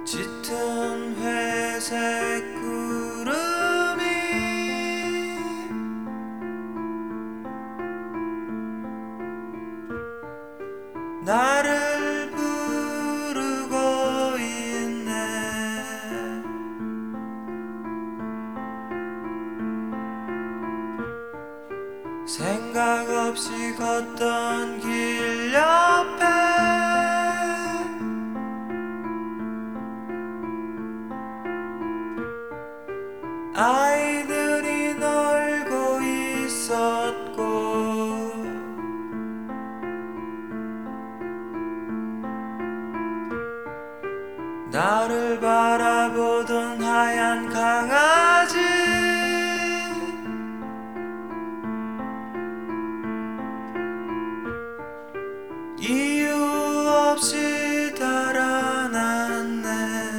짙은 회색 구름이 나를 부르고 있네. 생각 없이 걷던 길 옆에 아이들이 놀고 있었고 나를 바라보던 하얀 강아지 이유 없이 달아났네.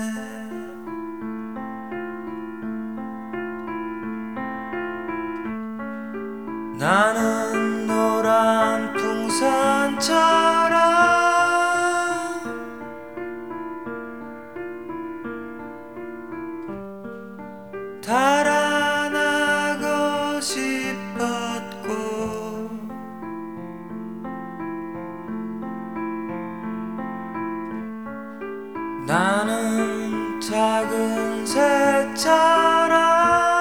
나는 노란 풍선처럼 달아나고 싶었고 나는 작은 새처럼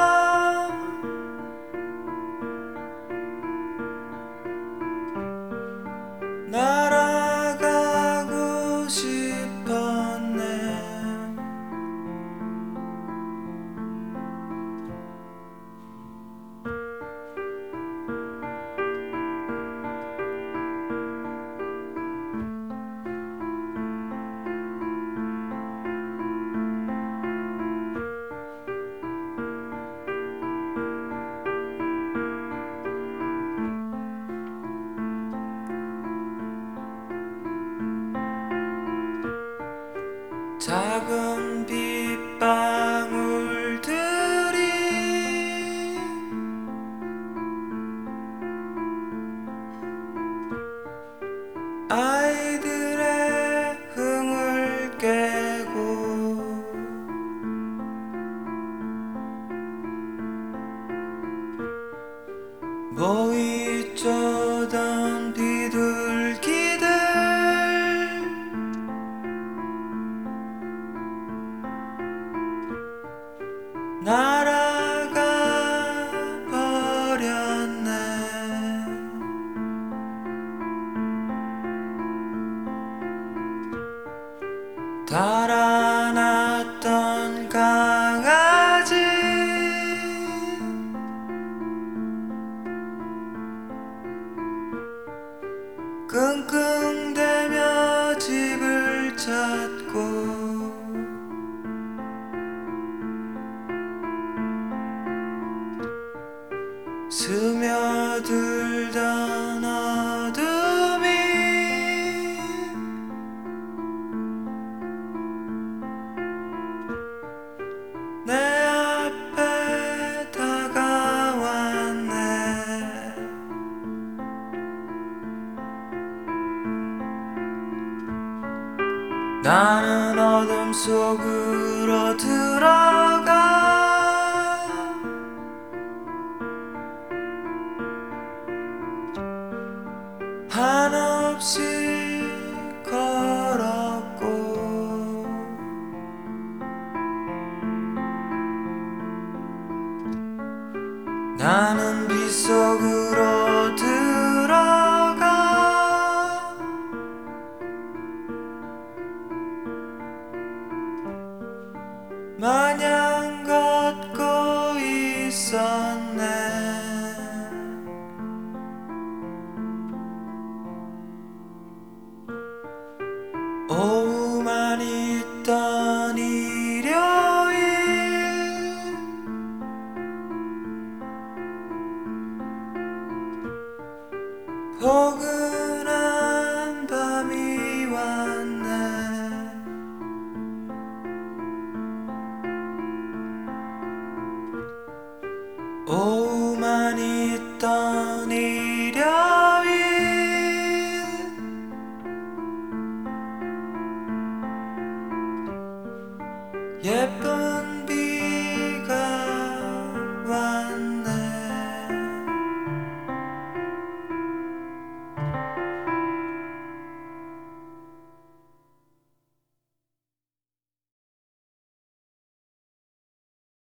날아가고 싶었네. 작은 빗방울들이 아이들의 흥을 깨고 모이 쪼던 비둘기들 날아가 버렸네. 달아났던 강아지 끙끙대며 집을 찾고 스며들던 어둠이 내 앞에 다가왔네. 나는 어둠 속으로 들어가 한없이 걸었고 나는 빗속으로 들어가 마냥 걷고 있었네. 오후만 있던 일요일 포근한 밤이 왔네. 예쁜